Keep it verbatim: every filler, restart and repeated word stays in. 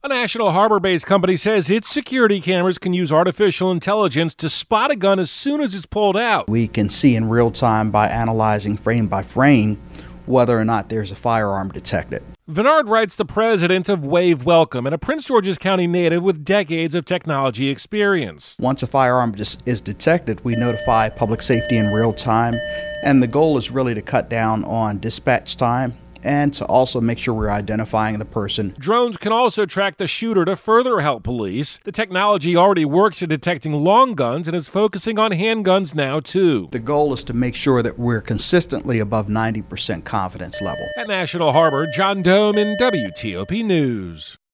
A National Harbor-based company says its security cameras can use artificial intelligence to spot a gun as soon as it's pulled out. We can see in real time by analyzing frame by frame whether or not there's a firearm detected. Vennard Wright's the president of Wave Welcome and a Prince George's County native with decades of technology experience. Once a firearm is detected, we notify public safety in real time, and the goal is really to cut down on dispatch time and to also make sure we're identifying the person. Drones can also track the shooter to further help police. The technology already works at detecting long guns and is focusing on handguns now, too. The goal is to make sure that we're consistently above ninety percent confidence level. At National Harbor, John Doman, W T O P News.